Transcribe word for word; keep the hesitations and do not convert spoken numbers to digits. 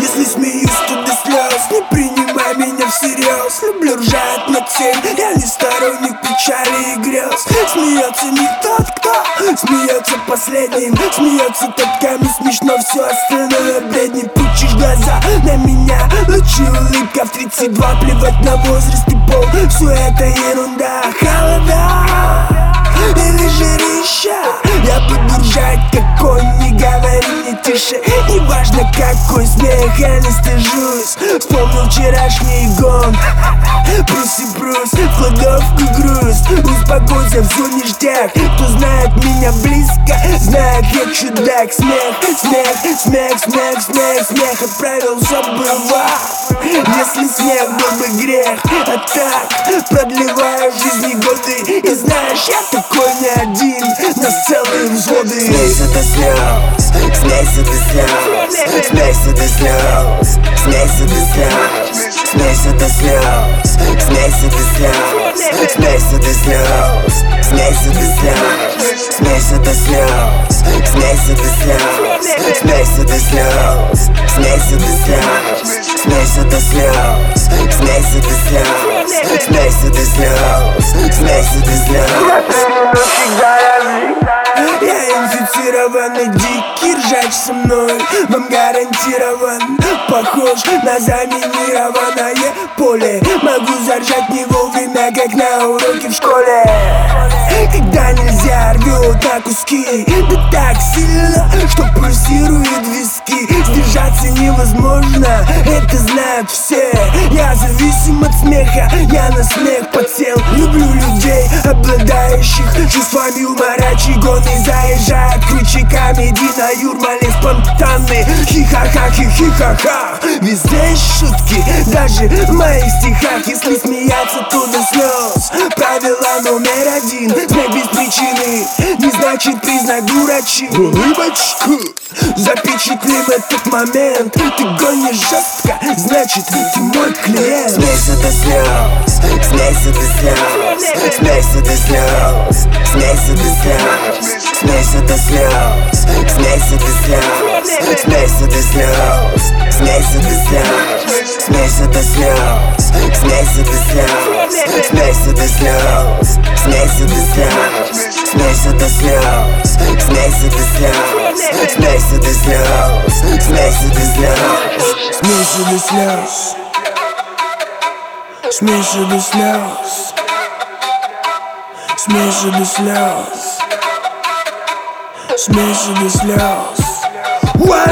Если смеюсь, то до слез, не принимай меня всерьез. Люблю ржать на цель, я не сторонник печали и грез. Смеется не тот, кто смеется последним. Смеется тот, кому смешно, все остальное бредни. Пучишь глаза на меня, лучи улыбка в тридцать два. Плевать на возраст и пол, все это ерунда. Холода или жарища, я буду ржать, как он, не говори мне тише. Не важно какой смех, я не стыжусь. Вспомнил вчерашний гон, брус и брус, в кладовку груз. Успокойся, все ништяк, кто знает меня близко, знает, я чудак. Смех, смех, смех, смех, смех, смех отправился бы в ад, если смех был бы грех. А так, продлеваю жизни годы, и знаешь, я такой не один, на целые взводы. Смейся до слез, смейся до слез, смейся до слез, смейся до слез, смейся до слез, смейся до слез, смейся до слез, смейся до слез, смейся до слез, смейся до слез, смейся до слез, смейся до слез, смейся до слез, смейся до слез, смейся до слез, смейся до слез. Я инфицированный, дикий ржач со мной вам гарантирован. Похож на заминированное поле. Могу заржать не вовремя, как на уроке в школе. Когда нельзя, рвет на куски, да так сильно, что пульсирует виски. Сдержаться невозможно, это знают все. Я зависим от смеха, я на смех подсел. Люблю людей, обладающих чувствами юмора. Чигоны заезжают крючками, Дина Юрмале спонтанный. Хи-ха-ха, хи-хи-ха-ха. Везде есть шутки, даже в моих стихах. Если смеяться, то до слез. Правило номер один: смех без причины не значит признак дурачи. Улыбочку, запечатлим этот момент. Ты гонишь жестко, значит ты мой клиент. Смейся до слез, смейся до слез, смейся до слез, смейся до слез, смейся до слез, смейся до слез, смейся до слез, смейся до слез, смейся до слез, смейся до слез, смейся до слез, смейся до слез, смейся до слез, смейся до слез, смейся до слез, смейся до слез, Смейся до слез, смейся до слез, смейся до слез, смейся до слез.